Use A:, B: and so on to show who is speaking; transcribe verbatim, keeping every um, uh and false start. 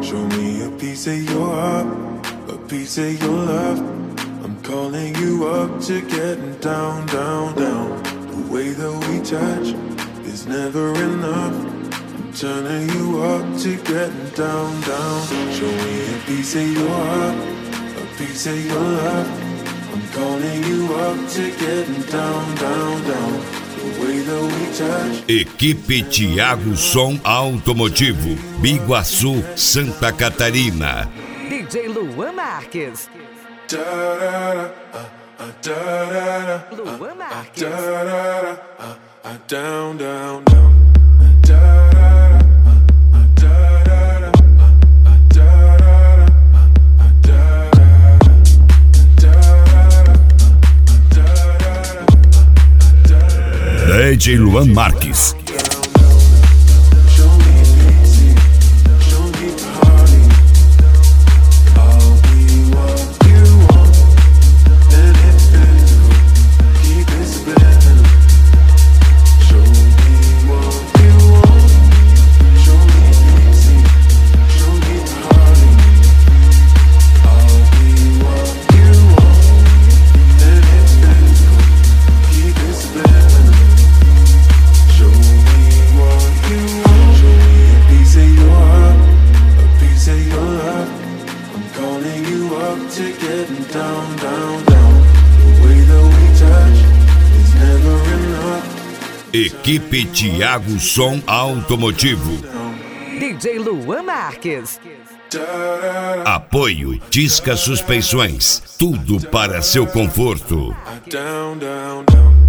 A: Show me a piece of your heart, a piece of your love. I'm calling you up to getting down, down, down. The way that we touch is never enough. I'm turning you up to getting down, down. Show me a piece of your heart, a piece of your love. I'm calling you up to getting down, down, down. The way that we touch.
B: Equipe Thiago Som Automotivo, Biguaçu, Santa Catarina.
C: D J Luan Marques.
A: Da, da, da, uh, da, da, da,
C: Luan Marques.
A: da, da, da, uh, uh, down, down, down. Da, da, da, uh, da, da,
B: D J Luan Marques. Equipe Thiago Som Automotivo.
C: D J Luan Marques.
B: Apoio Tisca Suspensões. Tudo para seu conforto.
A: Down, down, down.